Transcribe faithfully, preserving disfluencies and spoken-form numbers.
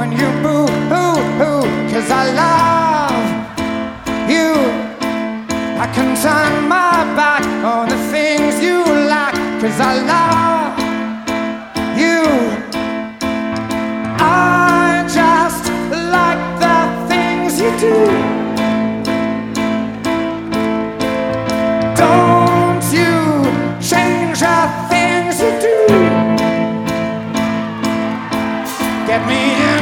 when you boo hoo hoo, 'cause I love you. I can turn my back on the things you like, 'cause I love